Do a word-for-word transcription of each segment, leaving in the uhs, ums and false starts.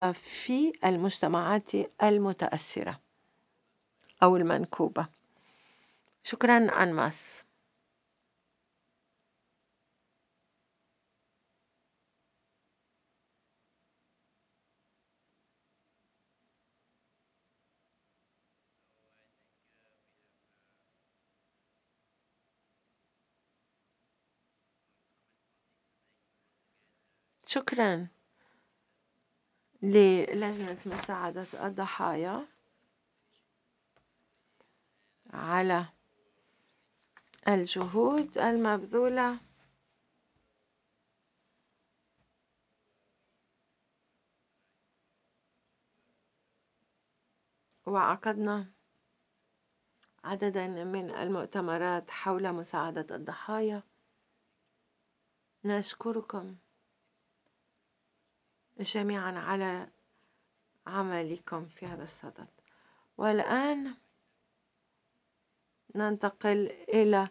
في المجتمعات المتأثرة أو المنكوبة. شكرا أنماس. شكرا للجنة مساعدة الضحايا على الجهود المبذولة وعقدنا عددا من المؤتمرات حول مساعدة الضحايا. نشكركم جميعا على عملكم في هذا الصدد. والآن ننتقل إلى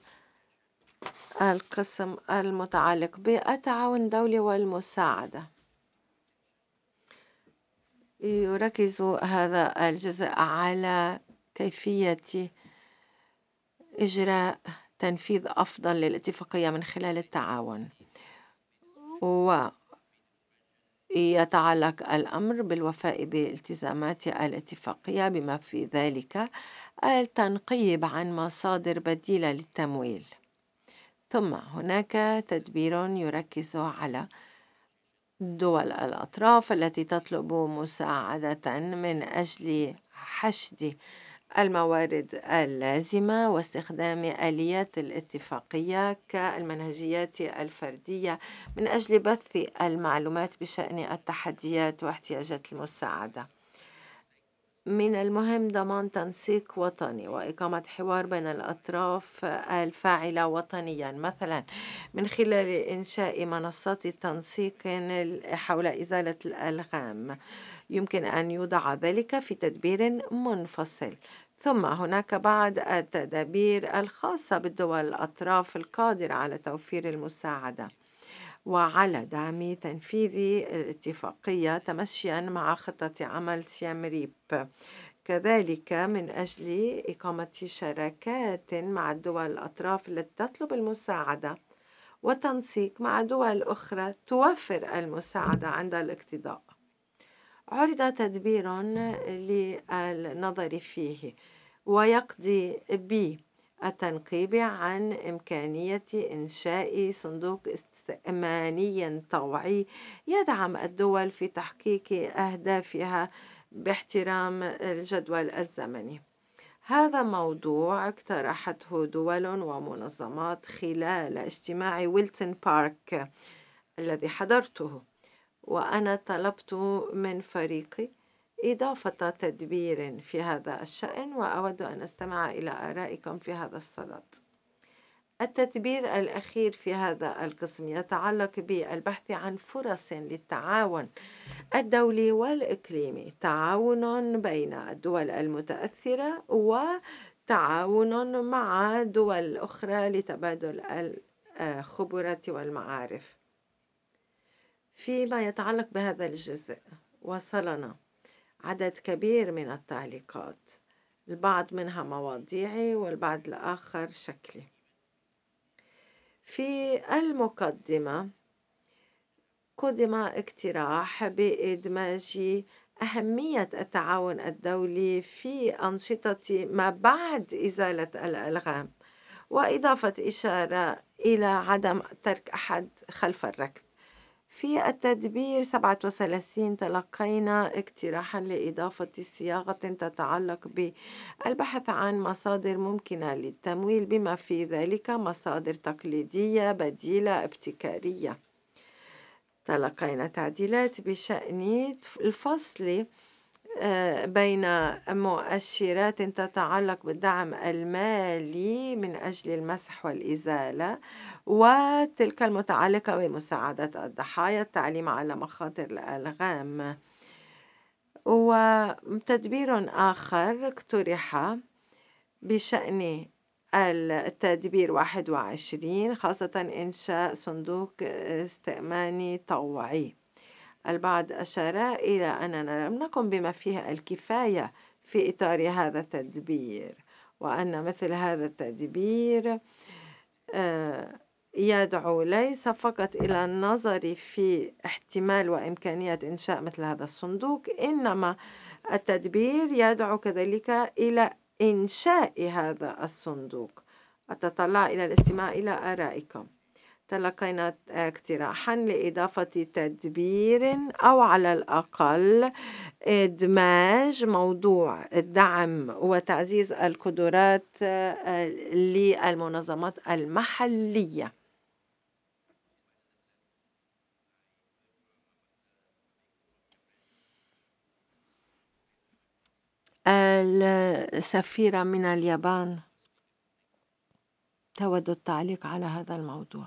القسم المتعلق بالتعاون الدولي والمساعدة. يركز هذا الجزء على كيفية إجراء تنفيذ أفضل للاتفاقية من خلال التعاون، ويتعلق الأمر بالوفاء بالالتزامات الاتفاقية بما في ذلك التنقيب عن مصادر بديلة للتمويل. ثم هناك تدبير يركز على دول الأطراف التي تطلب مساعدة من أجل حشد الموارد اللازمة واستخدام آليات الاتفاقية كالمنهجيات الفردية من أجل بث المعلومات بشأن التحديات واحتياجات المساعدة. من المهم ضمان تنسيق وطني وإقامة حوار بين الأطراف الفاعلة وطنيا، مثلا من خلال إنشاء منصات تنسيق حول إزالة الألغام. يمكن أن يوضع ذلك في تدبير منفصل. ثم هناك بعض التدابير الخاصة بالدول الأطراف القادرة على توفير المساعدة وعلى دعم تنفيذ الاتفاقية تمشيا مع خطة عمل سيام ريب، كذلك من أجل إقامة شراكات مع الدول الأطراف التي تطلب المساعدة وتنسيق مع دول أخرى توفر المساعدة عند الاقتضاء. عرض تدبير للنظر فيه ويقضي بالتنقيب عن إمكانية إنشاء صندوق استئماني طوعي يدعم الدول في تحقيق أهدافها باحترام الجدول الزمني. هذا موضوع اقترحته دول ومنظمات خلال اجتماع ويلتون بارك الذي حضرته، وأنا طلبت من فريقي إضافة تدبير في هذا الشأن، وأود أن أستمع إلى آرائكم في هذا الصدد. التدبير الأخير في هذا القسم يتعلق بالبحث عن فرص للتعاون الدولي والإقليمي، تعاون بين الدول المتأثرة وتعاون مع دول أخرى لتبادل الخبرات والمعارف. فيما يتعلق بهذا الجزء وصلنا عدد كبير من التعليقات، البعض منها مواضيعي والبعض الآخر شكلي. في المقدمة قدم اقتراح بإدماج أهمية التعاون الدولي في أنشطة ما بعد إزالة الألغام، وإضافة إشارة إلى عدم ترك أحد خلف الركب. في التدبير سبعة وثلاثين تلقينا اقتراحا لإضافة صياغة تتعلق بالبحث عن مصادر ممكنة للتمويل بما في ذلك مصادر تقليدية بديلة ابتكارية. تلقينا تعديلات بشأن الفصل بين مؤشرات تتعلق بالدعم المالي من أجل المسح والإزالة وتلك المتعلقة بمساعدة الضحايا، التعليم على مخاطر الألغام. وتدبير آخر اقترح بشأن التدبير واحد وعشرين، خاصة إنشاء صندوق استئماني طوعي. البعض أشار إلى أننا لم نقم بما فيه الكفاية في إطار هذا التدبير، وأن مثل هذا التدبير آه، يدعو ليس فقط إلى النظر في احتمال وإمكانية إنشاء مثل هذا الصندوق، إنما التدبير يدعو كذلك إلى إنشاء هذا الصندوق. أتطلع إلى الاستماع إلى آرائكم. تلقينا اقتراحا لإضافة تدبير أو على الأقل إدماج موضوع الدعم وتعزيز القدرات آه، للمنظمات المحلية. السفيرة من اليابان تود التعليق على هذا الموضوع.